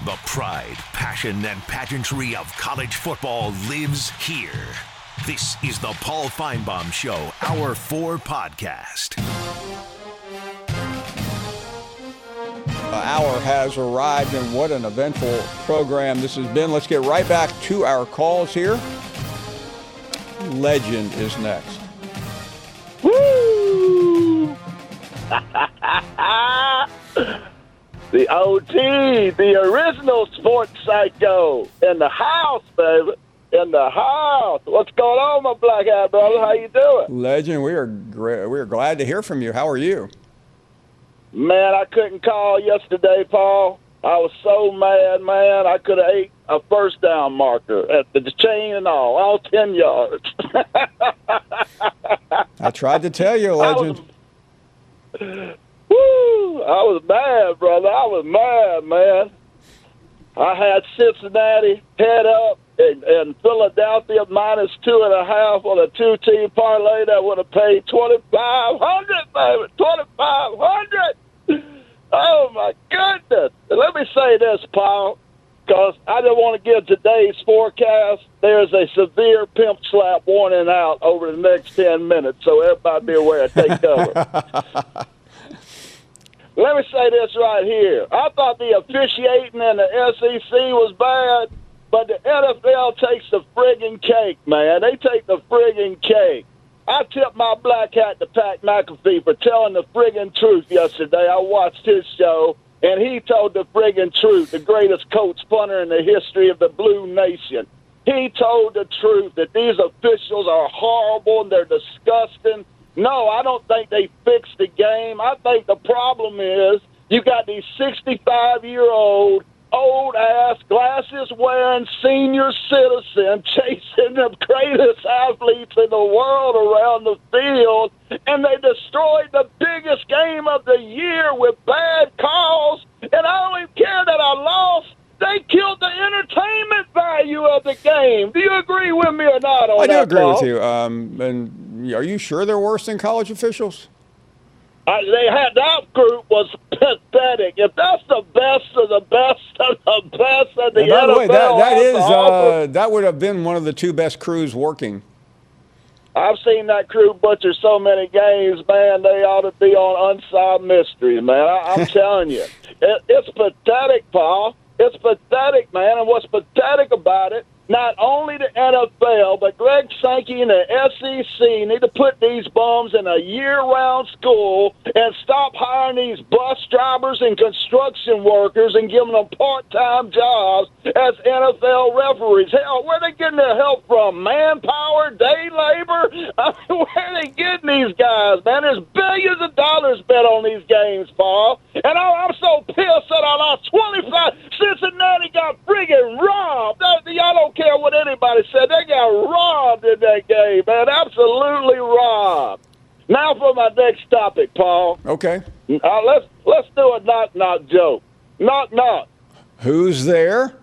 The pride, passion, and pageantry of college football lives here. This is the Paul Finebaum Show, Hour 4 podcast. The hour has arrived, and what an eventful program this has been. Let's get right back to our calls here. Legend is next. Woo! The OG, the original sports psycho, in the house, baby. In the house. What's going on, my black eye brother? How you doing? Legend, we are glad to hear from you. How are you? Man, I couldn't call yesterday, Paul. I was so mad, man. I could have ate a first down marker at the chain and all 10 yards. I tried to tell you, Legend. I was mad, brother. I was mad, man. I had Cincinnati head up and Philadelphia -2.5 on a 2-team parlay that would have paid $2,500, baby. $2,500. Oh my goodness! And let me say this, Paul, because I don't want to give today's forecast. There's a severe pimp slap warning out over the next 10 minutes, so everybody be aware. Take cover. Let me say this right here. I thought the officiating in the SEC was bad, but the NFL takes the friggin' cake, man. They take the friggin' cake. I tipped my black hat to Pat McAfee for telling the friggin' truth yesterday. I watched his show, and he told the friggin' truth, the greatest coach punter in the history of the Blue Nation. He told the truth that these officials are horrible and they're disgusting. No, I don't think they fixed the game. I think the problem is you got these 65-year-old, old-ass, glasses-wearing senior citizen chasing the greatest athletes in the world around the field, and they destroyed the biggest game of the year with bad calls, and I don't even care that I lost. They killed the entertainment value of the game. Do you agree with me or not on that, I do agree Paul? with you. And are you sure they're worse than college officials? That group was pathetic. If that's the best of the best of the best of the NFL, by the way, that would have been one of the two best crews working. I've seen that crew butcher so many games, man. They ought to be on Unsolved Mysteries, man. I'm telling you. It's pathetic, Paul. It's pathetic, man. And what's pathetic about it, not only the NFL, but Greg Sankey and the SEC need to put these bums in a year-round school and stop hiring these bus drivers and construction workers and giving them part-time jobs as NFL referees. Hell, where are they getting their help from? Manpower, day labor? I mean, where are they getting these guys, man? There's billions of dollars bet on these games, Paul. And I'm so pissed that I lost 25. Cincinnati got friggin' robbed. Y'all don't care what anybody said. They got robbed in that game, man. Absolutely robbed. Now for my next topic, Paul. Okay. Let's do a knock-knock joke. Knock-knock. Who's there?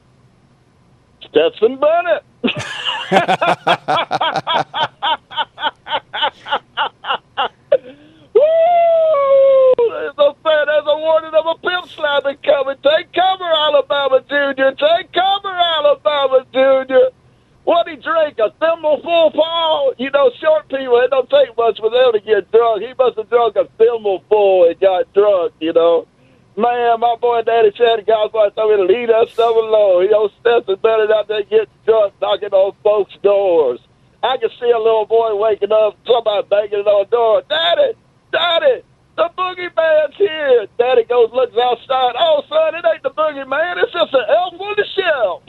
Stetson Bennett. Woo! There's a warning of a pimp slapping coming. Take cover, Alabama Junior. Take cover, Alabama Junior. What'd he drink? A thimbleful, Paul? You know, short people, it don't take much for them to get drunk. He must have drunk a thimbleful and got drunk, you know. Man, my boy Daddy said the guys like told me to leave that stuff alone. You know, Stetson Bennett out there getting drunk, knocking on folks' doors. I can see a little boy waking up, somebody banging on the door. Daddy, the boogeyman's here. Daddy goes, looks outside. Oh, son, it ain't the boogeyman. It's just an elf on the shelf.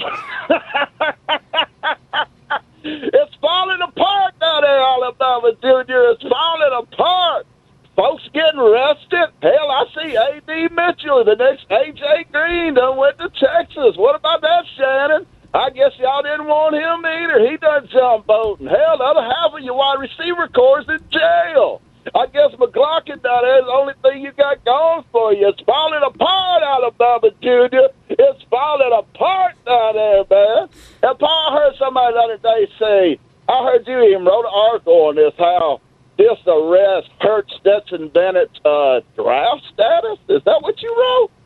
It's falling apart down there, Alabama Junior. It's falling apart. Folks getting arrested. Hell, I see A.D. Mitchell, the next A.J. Green, done went to Texas. What about that, Shannon? I guess y'all didn't want him either. He done jump boating. Hell, the other half of your wide receiver corps is in jail. I guess McLaughlin down there is the only thing you got going for you. It's falling apart, Alabama Junior. It's falling apart down there, man. And Paul, I heard somebody the other day say, I heard you even wrote an article on this, how this arrest hurt Stetson Bennett's draft status. Is that what you wrote?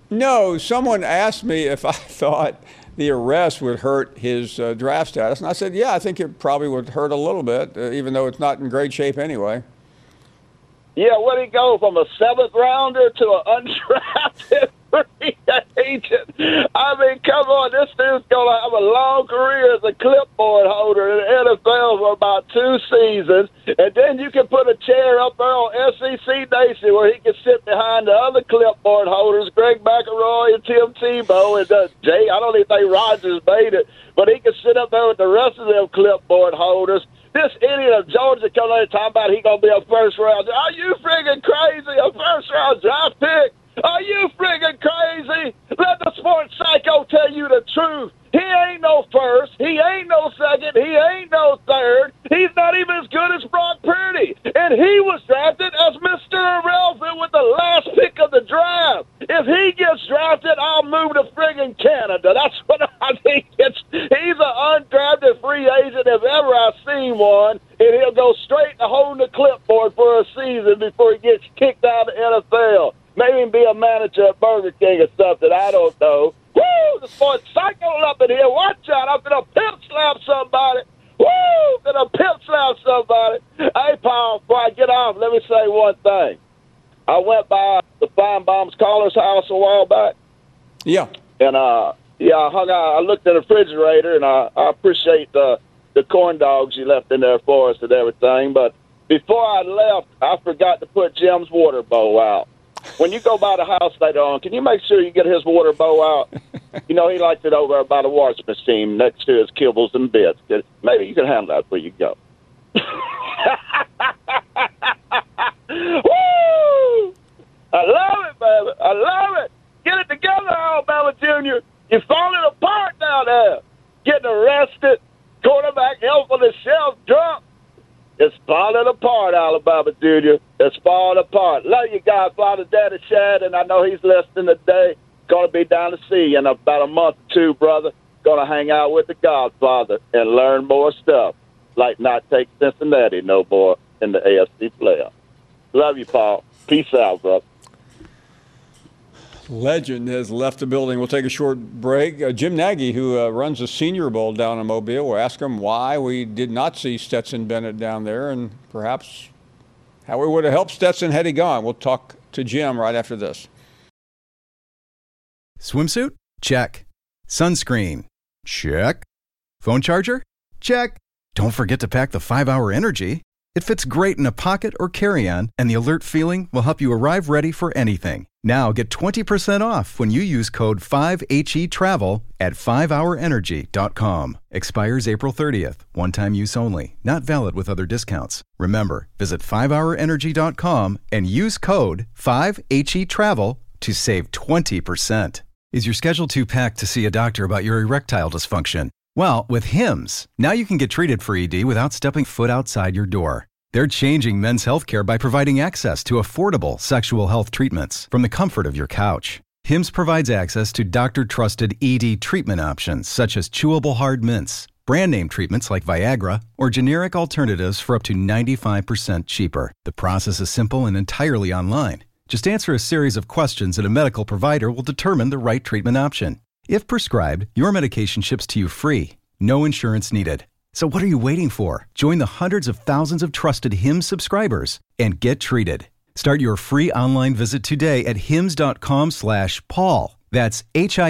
No, someone asked me if I thought the arrest would hurt his draft status, and I said, yeah, I think it probably would hurt a little bit, even though it's not in great shape anyway. Yeah, what did he go from a 7th rounder to an undrafted free agent? I mean, come on, this dude's going to have a long career as a clipboard holder in the NFL for about 2 seasons, and then you can put a chair up there on SEC Nation where he can sit behind the other clipboard holders, Greg McElroy and Tim Tebow, and Jay, I don't even think Rodgers made it, but he can sit up there with the rest of them clipboard holders. This idiot of Georgia coming in talking about he going to be a first-round. Are you friggin' crazy? A first-round draft pick? Are you friggin' crazy? Let the sports psycho tell you the truth. He ain't no first. He ain't no second. He ain't no third. He's not even as good as Brock Purdy. And he was drafted as Mr. Irrelevant with the last pick of the draft. If he gets drafted, I'll move to friggin' Canada. That's what I think. He's an undrafted free agent if ever I've seen one. And he'll go straight to holding the clipboard for a season before he gets kicked out of the NFL. Maybe be a manager at Burger King or something. I don't know. Woo! The sports psycho up in here. Watch out. I'm going to pimp slap somebody. Woo! Going to pimp slap somebody. Hey, Paul, before I get off, let me say one thing. I went by the Feinbaum's Caller's house a while back. Yeah. And, I hung out. I looked in the refrigerator, and I appreciate the corn dogs you left in there for us and everything. But before I left, I forgot to put Jim's water bowl out. When you go by the house later on, can you make sure you get his water bowl out? You know, he likes it over by the washing machine next to his kibbles and bits. Maybe you can handle that before you go. Woo! I love it, baby. I love it. Get it together, Alabama Junior. You're falling apart down there. Getting arrested, quarterback held on the shelf, drunk. It's falling apart, Alabama Junior. It's falling apart. Love you guys, Father Daddy Shad, and I know he's listening today. Going to be down to see you in about a month or 2, brother. Going to hang out with the Godfather and learn more stuff, like not take Cincinnati no more in the AFC playoffs. Love you, Paul. Peace out, brother. Legend has left the building. We'll take a short break. Jim Nagy, who runs the Senior Bowl down in Mobile, we'll ask him why we did not see Stetson Bennett down there and perhaps how we would have helped Stetson had he gone. We'll talk to Jim right after this. Swimsuit? Check. Sunscreen? Check. Phone charger? Check. Don't forget to pack the 5-Hour Energy. It fits great in a pocket or carry-on, and the alert feeling will help you arrive ready for anything. Now get 20% off when you use code 5HETRAVEL at 5hourenergy.com. Expires April 30th. One-time use only. Not valid with other discounts. Remember, visit 5hourenergy.com and use code 5HETRAVEL to save 20%. Is your schedule too packed to see a doctor about your erectile dysfunction? Well, with Hims, now you can get treated for ED without stepping foot outside your door. They're changing men's healthcare by providing access to affordable sexual health treatments from the comfort of your couch. Hims provides access to doctor-trusted ED treatment options such as chewable hard mints, brand name treatments like Viagra, or generic alternatives for up to 95% cheaper. The process is simple and entirely online. Just answer a series of questions and a medical provider will determine the right treatment option. If prescribed, your medication ships to you free. No insurance needed. So what are you waiting for? Join the hundreds of thousands of trusted Hims subscribers and get treated. Start your free online visit today at hims.com/Paul. That's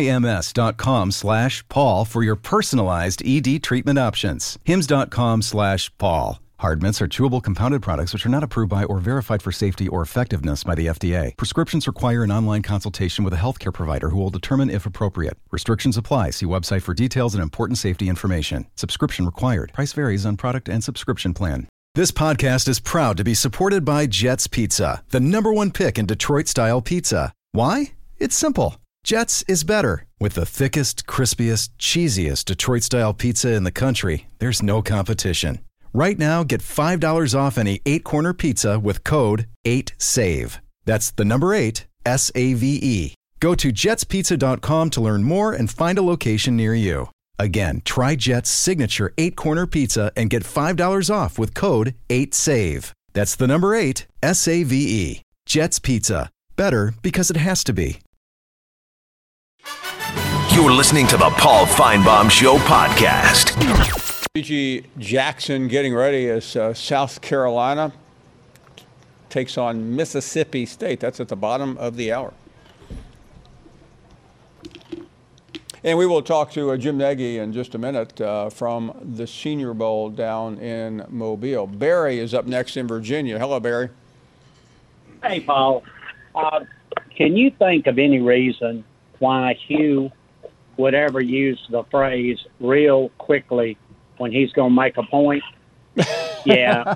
HIMS.com/Paul for your personalized ED treatment options. hims.com/Paul. Hard mints are chewable compounded products which are not approved by or verified for safety or effectiveness by the FDA. Prescriptions require an online consultation with a healthcare provider who will determine if appropriate. Restrictions apply. See website for details and important safety information. Subscription required. Price varies on product and subscription plan. This podcast is proud to be supported by Jets Pizza, the #1 pick in Detroit-style pizza. Why? It's simple. Jets is better. With the thickest, crispiest, cheesiest Detroit-style pizza in the country, there's no competition. Right now, get $5 off any 8-corner pizza with code 8SAVE. That's the number 8, SAVE. Go to jetspizza.com to learn more and find a location near you. Again, try Jet's signature 8-corner pizza and get $5 off with code 8SAVE. That's the number 8, SAVE. Jet's Pizza. Better because it has to be. You're listening to the Paul Feinbaum Show podcast. G. Jackson getting ready as South Carolina takes on Mississippi State. That's at the bottom of the hour. And we will talk to Jim Nagy in just a minute from the Senior Bowl down in Mobile. Barry is up next in Virginia. Hello, Barry. Hey, Paul. Can you think of any reason why Hugh would ever use the phrase real quickly when he's going to make a point? Yeah.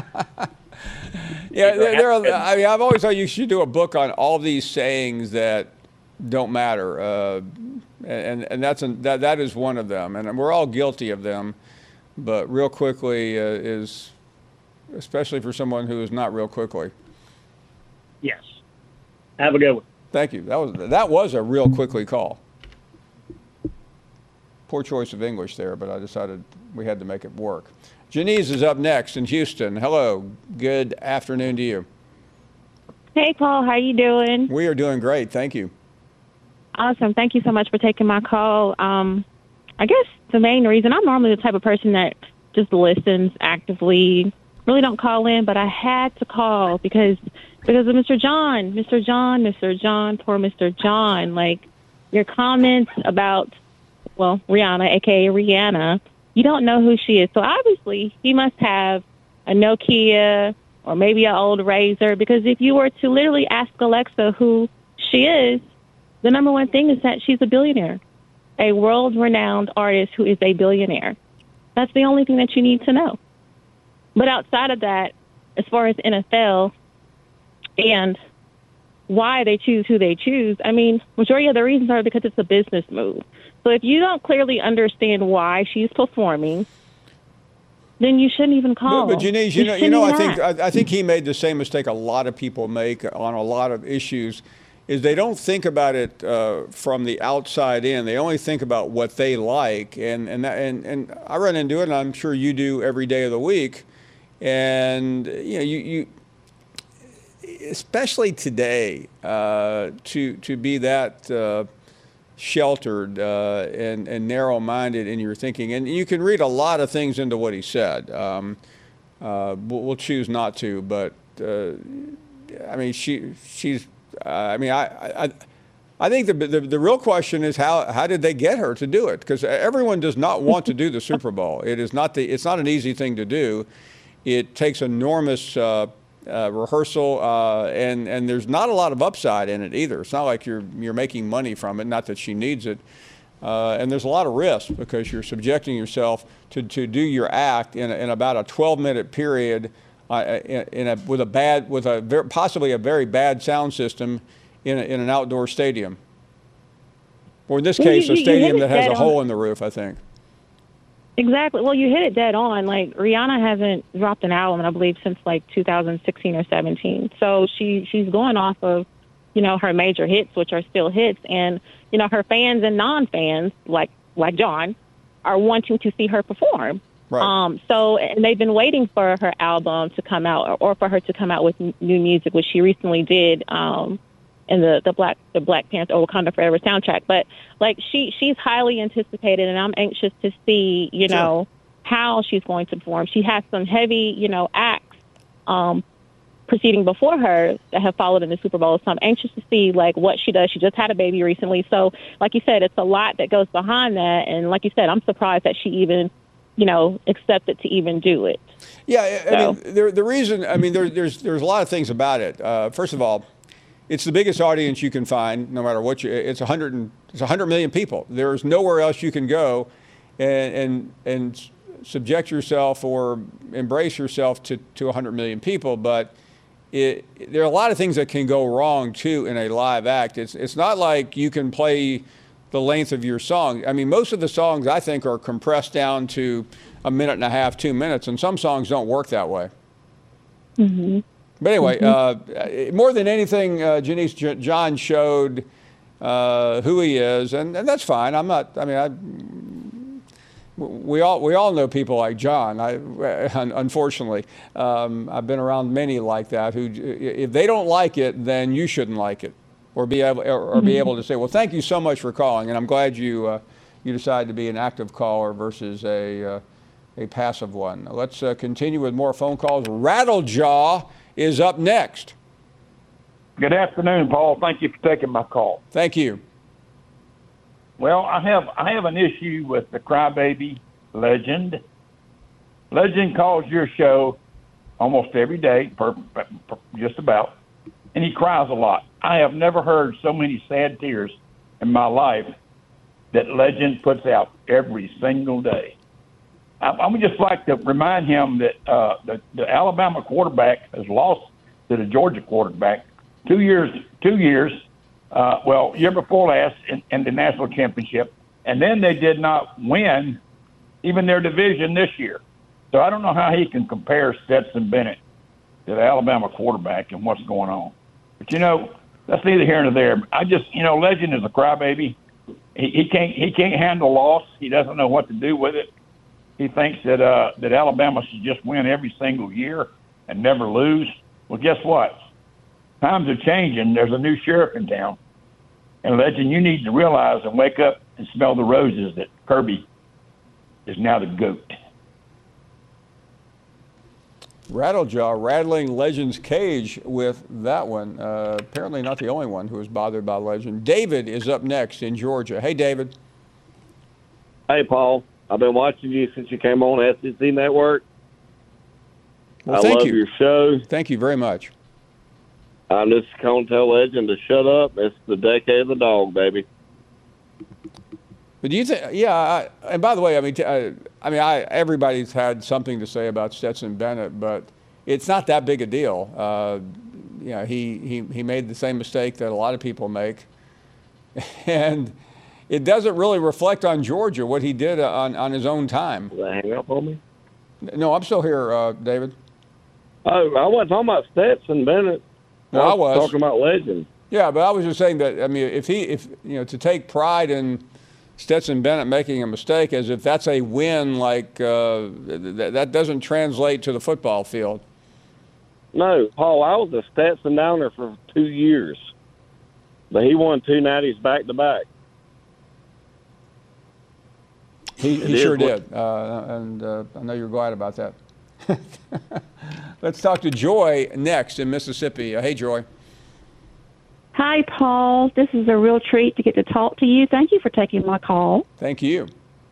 I mean, I've always thought you should do a book on all these sayings that don't matter. And that is one of them. And we're all guilty of them. But real quickly is, especially for someone who is not real quickly. Yes. Have a good one. Thank you. That was a real quickly call. Poor choice of English there, but I decided we had to make it work. Janice is up next in Houston. Hello. Good afternoon to you. Hey, Paul. How you doing? We are doing great. Thank you. Awesome. Thank you so much for taking my call. I guess the main reason, I'm normally the type of person that just listens actively, really don't call in, but I had to call because of Mr. John, poor Mr. John. Like, your comments about, well, Rihanna, a.k.a. Rihanna, you don't know who she is. So obviously he must have a Nokia or maybe an old Razor, because if you were to literally ask Alexa who she is, the number one thing is that she's a billionaire, a world-renowned artist who is a billionaire. That's the only thing that you need to know. But outside of that, as far as NFL and why they choose who they choose, I mean, majority of the reasons are because it's a business move. So if you don't clearly understand why she's performing, then you shouldn't even call. But Janice, I think he made the same mistake a lot of people make on a lot of issues, is they don't think about it from the outside in. They only think about what they like, and I run into it, and I'm sure you do every day of the week. And you especially today, to be that sheltered and narrow-minded in your thinking, and you can read a lot of things into what he said. We'll choose not to, but I mean, she's. I mean, I think the real question is how did they get her to do it? Because everyone does not want to do the Super Bowl. It's not an easy thing to do. It takes enormous rehearsal, and there's not a lot of upside in it either. It's not like you're making money from it. Not that she needs it, and there's a lot of risk because you're subjecting yourself to do your act in about a 12-minute period. Possibly a very bad sound system in an outdoor stadium, or in this case, a stadium that has a hole in the roof, I think. Exactly. Well, you hit it dead on. Like, Rihanna hasn't dropped an album, I believe, since like 2016 or 17. So she's going off of, her major hits, which are still hits, and her fans and non-fans, like John, are wanting to see her perform. Right. And they've been waiting for her album to come out, or for her to come out with new music, which she recently did in the Black Panther or Wakanda Forever soundtrack. But like she's highly anticipated, and I'm anxious to see how she's going to perform. She has some heavy acts proceeding before her that have followed in the Super Bowl. So I'm anxious to see like what she does. She just had a baby recently, so like you said, it's a lot that goes behind that. And like you said, I'm surprised that she even accepted to even do it. Yeah, I mean, the reason, I mean, there's a lot of things about it. First of all, it's the biggest audience you can find, no matter what it's 100 million people. There's nowhere else you can go and subject yourself or embrace yourself to 100 million people. But there are a lot of things that can go wrong too in a live act. It's not like you can play the length of your song. I mean, most of the songs, I think, are compressed down to a minute and a half, 2 minutes, and some songs don't work that way. Mm-hmm. But anyway, more than anything, Janice, John showed who he is, and that's fine. We all know people like John. Unfortunately, I've been around many like that who, if they don't like it, then you shouldn't like it. or be able to say, well, thank you so much for calling, and I'm glad you decided to be an active caller versus a passive one. Let's continue with more phone calls. Rattlejaw is up next. Good afternoon, Paul. Thank you for taking my call. Thank you. Well, I have an issue with the crybaby Legend. Legend calls your show almost every day, just about, and he cries a lot. I have never heard so many sad tears in my life that Legend puts out every single day. I would just like to remind him that the Alabama quarterback has lost to the Georgia quarterback 2 years, year before last in the national championship, and then they did not win even their division this year. So I don't know how he can compare Stetson Bennett to the Alabama quarterback and what's going on. But, that's neither here nor there. Legend is a crybaby. He can't handle loss. He doesn't know what to do with it. He thinks that Alabama should just win every single year and never lose. Well, guess what? Times are changing. There's a new sheriff in town. And, Legend, you need to realize and wake up and smell the roses that Kirby is now the GOAT. Rattlejaw rattling Legend's cage with that one. Apparently not the only one who was bothered by Legend. David is up next in Georgia. Hey, David. Hey, Paul. I've been watching you since you came on SEC Network. Well, I love your show. Thank you very much. I'm just going to tell Legend to shut up. It's the decade of the dog, baby. But do you think? Yeah. And by the way, everybody's had something to say about Stetson Bennett, but it's not that big a deal. He made the same mistake that a lot of people make, and it doesn't really reflect on Georgia what he did on his own time. Did that hang up on me? No, I'm still here, David. Oh, I wasn't talking about Stetson Bennett. No, I was talking about Legend. Yeah, but I was just saying that. I mean, if to take pride in Stetson Bennett making a mistake as if that's a win, like that doesn't translate to the football field. No, Paul, I was a Stetson Downer for 2 years, but he won 2 natties back to back. He sure did, and I know you're glad about that. Let's talk to Joy next in Mississippi. Hey, Joy. Hi, Paul. This is a real treat to get to talk to you. Thank you for taking my call. Thank you.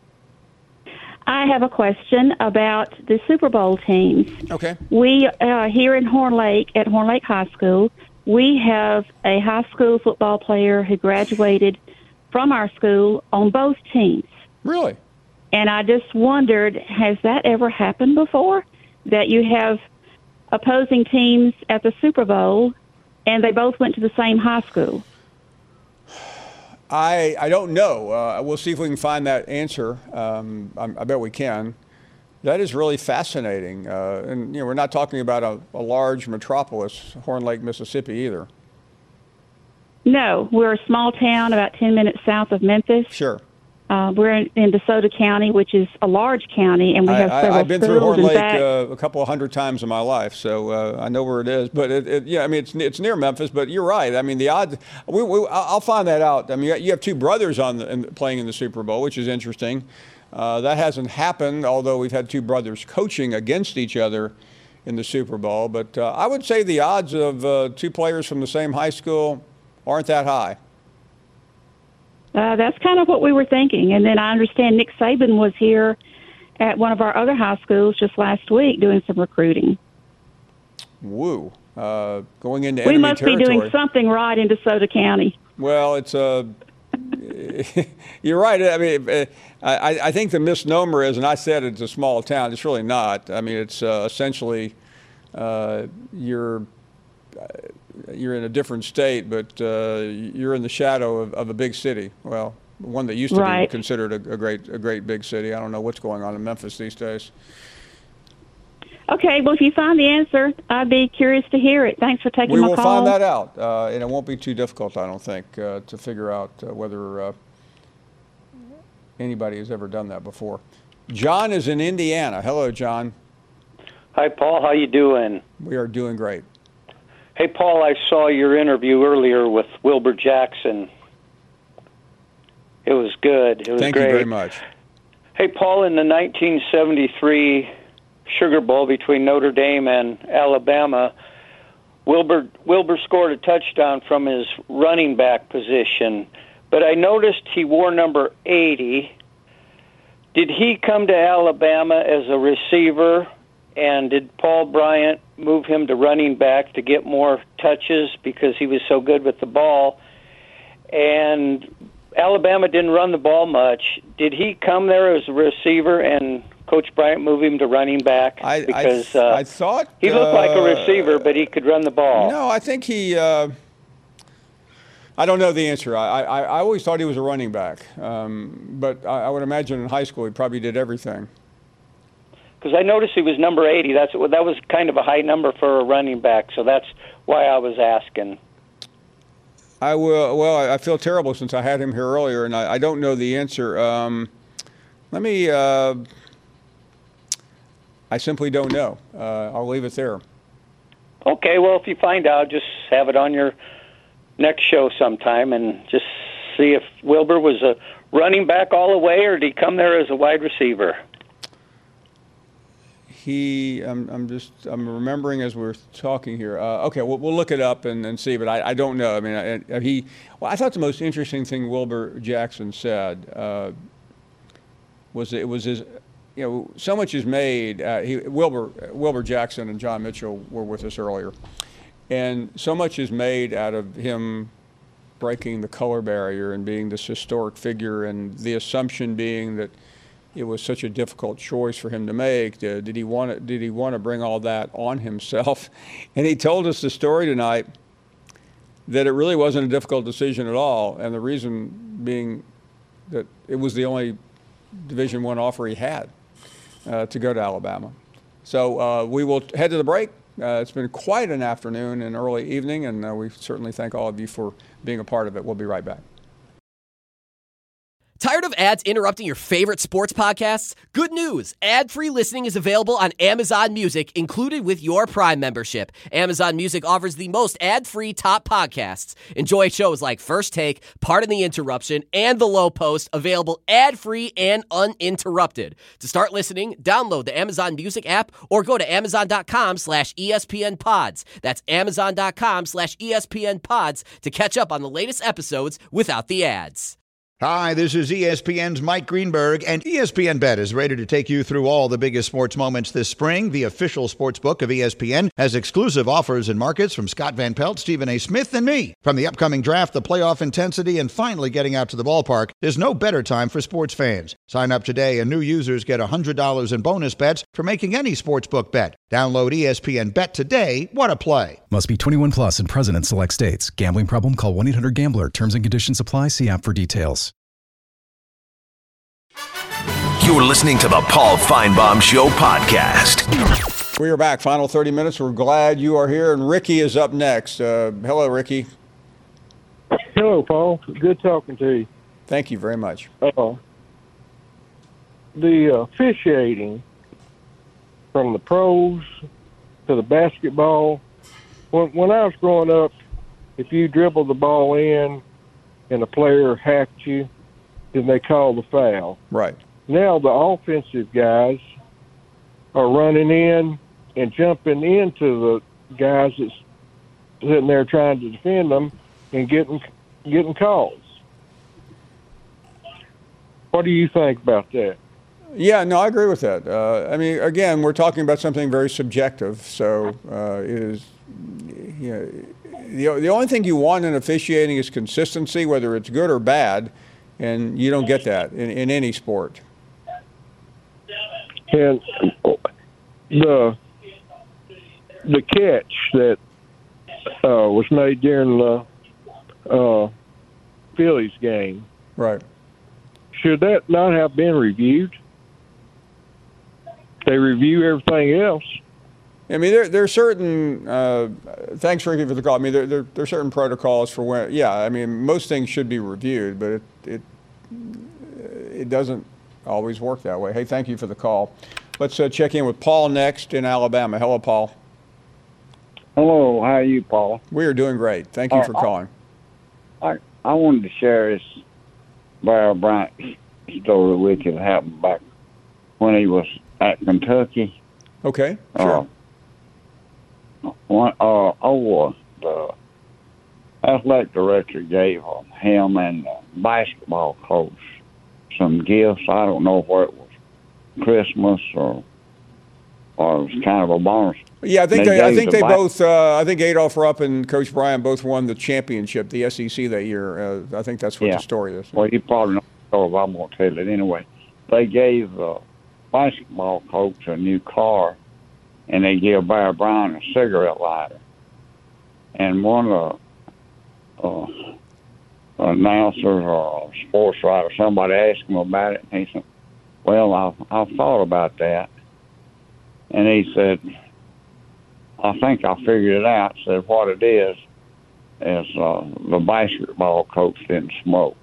I have a question about the Super Bowl teams. Okay. We here in Horn Lake, at Horn Lake High School, we have a high school football player who graduated from our school on both teams. Really? And I just wondered, has that ever happened before, that you have opposing teams at the Super Bowl and they both went to the same high school? I don't know. We'll see if we can find that answer. I bet we can. That is really fascinating. And we're not talking about a large metropolis, Horn Lake, Mississippi, either. No, we're a small town about 10 minutes south of Memphis. Sure. We're in DeSoto County, which is a large county, and we have several I've been through schools. Horn Lake a couple of hundred times in my life, so I know where it is. But it's near Memphis. But you're right. I mean, the odds. I'll find that out. I mean, you have two brothers playing in the Super Bowl, which is interesting. That hasn't happened, although we've had two brothers coaching against each other in the Super Bowl. But I would say the odds of two players from the same high school aren't that high. That's kind of what we were thinking. And then I understand Nick Saban was here at one of our other high schools just last week doing some recruiting. Woo. Going into we enemy must territory. be doing something right in DeSoto County. Well, it's you're right. I mean, I think the misnomer is, and I said it's a small town. It's really not. I mean, it's essentially you're in a different state, but you're in the shadow of a big city. Well, one that used to be considered a great big city. I don't know what's going on in Memphis these days. Okay, well, if you find the answer, I'd be curious to hear it. Thanks for taking my call. We will find that out, and it won't be too difficult, I don't think, to figure out whether anybody has ever done that before. John is in Indiana. Hello, John. Hi, Paul. How you doing? We are doing great. Hey, Paul, I saw your interview earlier with Wilbur Jackson. It was good. It was Thank great. you very much. Hey, Paul, in the 1973 Sugar Bowl between Notre Dame and Alabama, Wilbur scored a touchdown from his running back position, but I noticed he wore number 80. Did he come to Alabama as a receiver, and did Paul Bryant move him to running back to get more touches because he was so good with the ball? And Alabama didn't run the ball much. Did he come there as a receiver and Coach Bryant move him to running back? Because I thought he looked like a receiver, but he could run the ball. No, I think he. I don't know the answer. I always thought he was a running back, but I would imagine in high school he probably did everything. Because I noticed he was number 80. That was kind of a high number for a running back, so that's why I was asking. I feel terrible since I had him here earlier, and I don't know the answer. Let me. I simply don't know. I'll leave it there. Okay. Well, if you find out, just have it on your next show sometime, and just see if Wilbur was a running back all the way, or did he come there as a wide receiver? I'm remembering as we're talking here. Okay, we'll look it up and see, but I don't know. I mean, I thought the most interesting thing Wilbur Jackson said was it was his, so much is made. Wilbur Jackson and John Mitchell were with us earlier, and so much is made out of him breaking the color barrier and being this historic figure, and the assumption being that it was such a difficult choice for him to make. Did he want to bring all that on himself? And he told us the story tonight that it really wasn't a difficult decision at all, and the reason being that it was the only Division I offer he had to go to Alabama. So we will head to the break. It's been quite an afternoon and early evening, and we certainly thank all of you for being a part of it. We'll be right back. Tired of ads interrupting your favorite sports podcasts? Good news! Ad-free listening is available on Amazon Music, included with your Prime membership. Amazon Music offers the most ad-free top podcasts. Enjoy shows like First Take, Pardon the Interruption, and The Low Post, available ad-free and uninterrupted. To start listening, download the Amazon Music app or go to Amazon.com/ESPN Pods. That's Amazon.com/ESPN Pods to catch up on the latest episodes without the ads. Hi, this is ESPN's Mike Greenberg, and ESPN Bet is ready to take you through all the biggest sports moments this spring. The official sports book of ESPN has exclusive offers and markets from Scott Van Pelt, Stephen A. Smith, and me. From the upcoming draft, the playoff intensity, and finally getting out to the ballpark, there's no better time for sports fans. Sign up today, and new users get $100 in bonus bets for making any sportsbook bet. Download ESPN Bet today. What a play. Must be 21 plus and present in select states. Gambling problem? Call 1-800-GAMBLER. Terms and conditions apply. See app for details. You're listening to the Paul Feinbaum Show podcast. We are back. Final 30 minutes. We're glad you are here, and Ricky is up next. Hello, Ricky. Hello, Paul. Good talking to you. Thank you very much. The officiating from the pros to the basketball, when I was growing up, if you dribbled the ball in and a player hacked you, then they call the foul. Right. Now the offensive guys are running in and jumping into the guys that's sitting there trying to defend them and getting calls. What do you think about that? Yeah, no, I agree with that. I mean, again, we're talking about something very subjective. So it is, the only thing you want in officiating is consistency, whether it's good or bad, and you don't get that in any sport. And the catch that was made during the Phillies game, right? Should that not have been reviewed? They review everything else. I mean, there are certain. Thanks, Ricky, for the call. I mean, there are certain protocols for when. Yeah, I mean, most things should be reviewed, but it doesn't always work that way. Hey, thank you for the call. Let's check in with Paul next in Alabama. Hello, Paul. Hello, how are you, Paul? We are doing great. Thank you for calling. I wanted to share this Bear Bryant story with you that happened back when he was at Kentucky. Okay, sure. The athletic director gave him and the basketball coach some gifts. I don't know where it was, Christmas or it was kind of a bonus. Yeah, I think they both. I think Adolph Rupp and Coach Bryant both won the championship, the SEC that year. I think that's what the story is. Well, you probably know the story, but I'm going to tell it anyway. They gave the basketball coach a new car, and they gave Bear Bryant a cigarette lighter. And one of the announcers or sports writer, somebody asked him about it, and he said, "Well, I've thought about that." And he said, "I think I figured it out." Said what it is the basketball coach didn't smoke.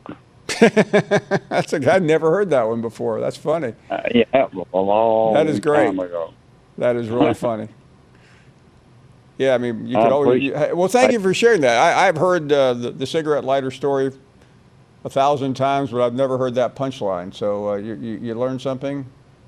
I'd never heard that one before. That's funny. Yeah, that was a long That is great. time ago. That is really funny. Yeah, I mean, you could always. Well, thank you for sharing that. I've heard the cigarette lighter story 1,000 times, but I've never heard that punchline. So you learn something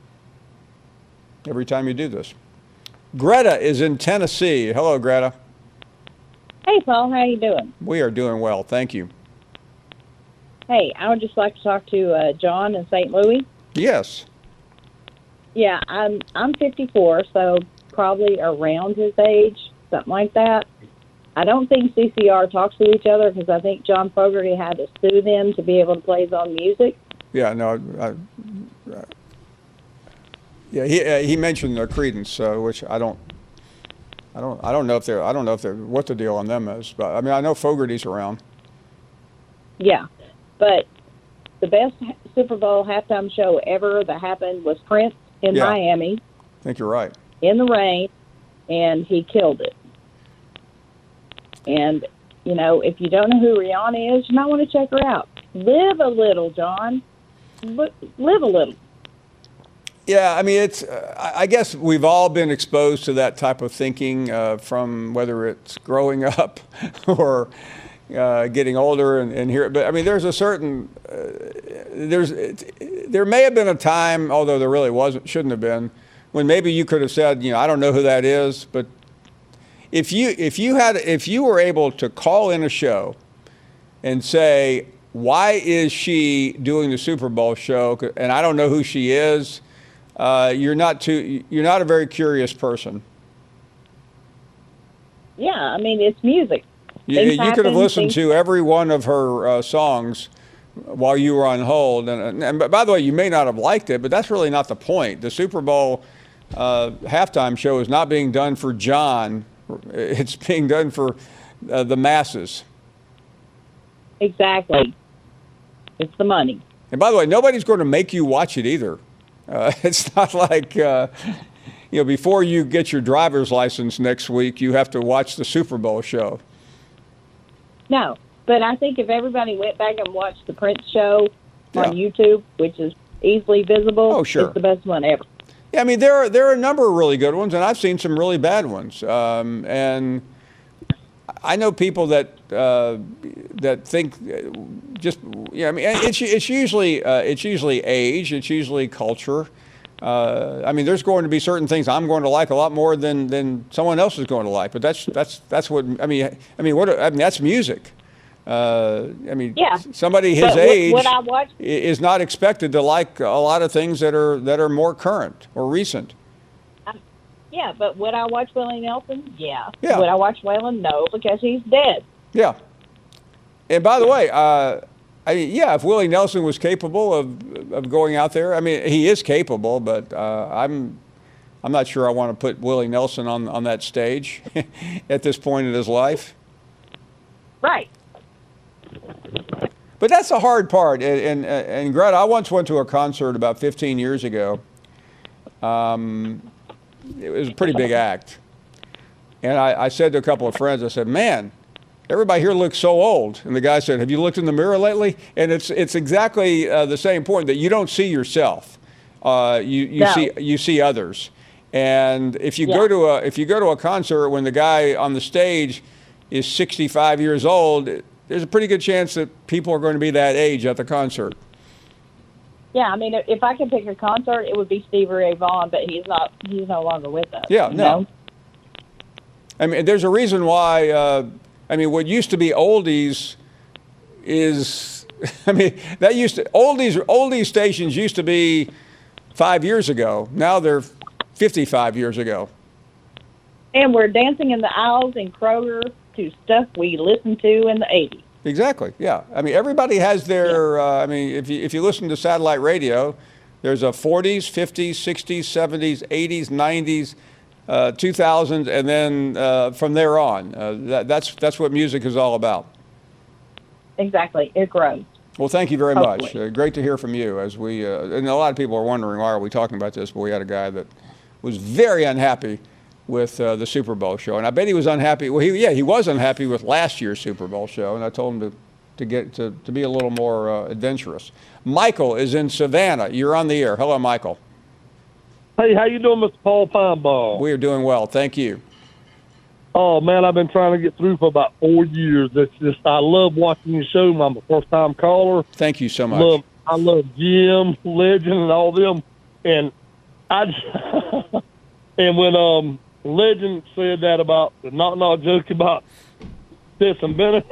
every time you do this. Greta is in Tennessee. Hello, Greta. Hey, Paul. How you doing? We are doing well. Thank you. Hey, I would just like to talk to John in St. Louis. Yes. Yeah, I'm 54, so probably around his age, something like that. I don't think CCR talks to each other because I think John Fogerty had to sue them to be able to play his own music. Yeah, no. He mentioned Credence, which I don't know if they're what the deal on them is, but I mean I know Fogerty's around. Yeah, but the best Super Bowl halftime show ever that happened was Prince in Miami. I think you're right. In the rain, and he killed it. And you know, if you don't know who Rihanna is, you might want to check her out. Live a little, John. Live a little. Yeah, I mean, it's. I guess we've all been exposed to that type of thinking from whether it's growing up or getting older and here. But I mean, there's a certain. There may have been a time, although there really shouldn't have been, when maybe you could have said, I don't know who that is, but if you were able to call in a show and say, why is she doing the Super Bowl show? And I don't know who she is. You're not a very curious person. Yeah, I mean, it's music. You could have listened to every one of her songs while you were on hold. And by the way, you may not have liked it, but that's really not the point. The Super Bowl halftime show is not being done for John. It's being done for the masses. Exactly. It's the money. And by the way, nobody's going to make you watch it either. It's not like, before you get your driver's license next week, you have to watch the Super Bowl show. No, but I think if everybody went back and watched the Prince show on YouTube, which is easily visible, oh, sure. It's the best one ever. Yeah, I mean, there are a number of really good ones, and I've seen some really bad ones. And I know people that think I mean, it's usually age, it's usually culture. I mean, there's going to be certain things I'm going to like a lot more than someone else is going to like. But that's what I mean. That's music. Somebody his age is not expected to like a lot of things that are more current or recent. Yeah, but would I watch Willie Nelson? Yeah. Yeah. Would I watch Waylon? No, because he's dead. Yeah. And by the way, if Willie Nelson was capable of going out there, I mean, he is capable, but I'm not sure I want to put Willie Nelson on that stage at this point in his life. Right. But that's the hard part. And Greta, I once went to a concert about 15 years ago. It was a pretty big act. And I said to a couple of friends, I said, man, everybody here looks so old. And the guy said, have you looked in the mirror lately? And it's exactly the same point, that you don't see yourself. You see others. And if you go to a concert when the guy on the stage is 65 years old, there's a pretty good chance that people are going to be that age at the concert. Yeah, I mean, if I could pick a concert, it would be Stevie Ray Vaughan, but he's no longer with us. Yeah, you no. know? I mean, there's a reason why. What used to be oldies is, that used to oldies stations used to be 5 years ago. Now they're 55 years ago. And we're dancing in the aisles in Kroger to stuff we listened to in the 80s. Exactly. Yeah. I mean, everybody has their. If you listen to satellite radio, there's a 40s, 50s, 60s, 70s, 80s, 90s, 2000s, and then from there on. That's what music is all about. Exactly. It grows. Well, thank you very Hopefully. much. Great to hear from you. As we and a lot of people are wondering why are we talking about this, but we had a guy that was very unhappy with the Super Bowl show, and I bet he was unhappy. Well, he was unhappy with last year's Super Bowl show, and I told him to be a little more adventurous. Michael is in Savannah. You're on the air. Hello, Michael. Hey, how you doing, Mr. Paul Feinbaum? We are doing well, thank you. Oh man, I've been trying to get through for about 4 years. It's just I love watching your show. I'm a first-time caller. Thank you so much. I love Jim, Legend, and all them, and and when Legend said that about the knock joke about Stetson Bennett,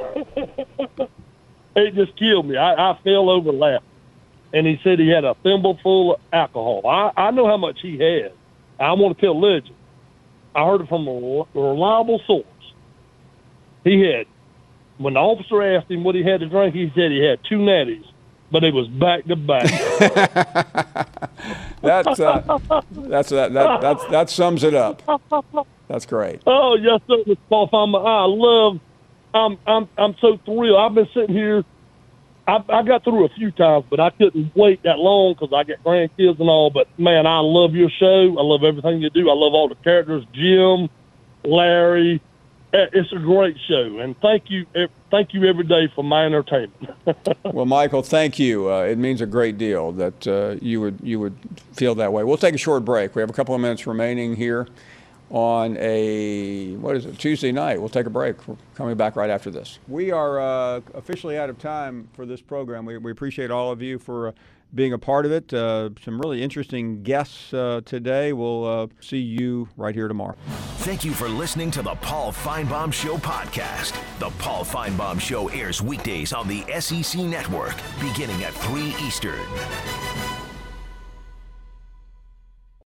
it just killed me. I fell over laughing. And he said he had a thimble full of alcohol. I know how much he had. I want to tell Legend. I heard it from a reliable source. He had, when the officer asked him what he had to drink, he said he had 2 natties, but it was back to back. That sums it up. That's great. Oh yes, sir, Mr. Paul. I'm so thrilled. I've been sitting here. I got through a few times, but I couldn't wait that long because I got grandkids and all. But, man, I love your show. I love everything you do. I love all the characters, Jim, Larry. It's a great show, and thank you every day for my entertainment. Well, Michael, thank you. It means a great deal that you would feel that way. We'll take a short break. We have a couple of minutes remaining here on Tuesday night. We'll take a break. We're coming back right after this. We are officially out of time for this program. We appreciate all of you for being a part of it. Some really interesting guests today. We'll see you right here tomorrow. Thank you for listening to the Paul Feinbaum Show podcast. The Paul Feinbaum Show airs weekdays on the SEC Network, beginning at 3 Eastern.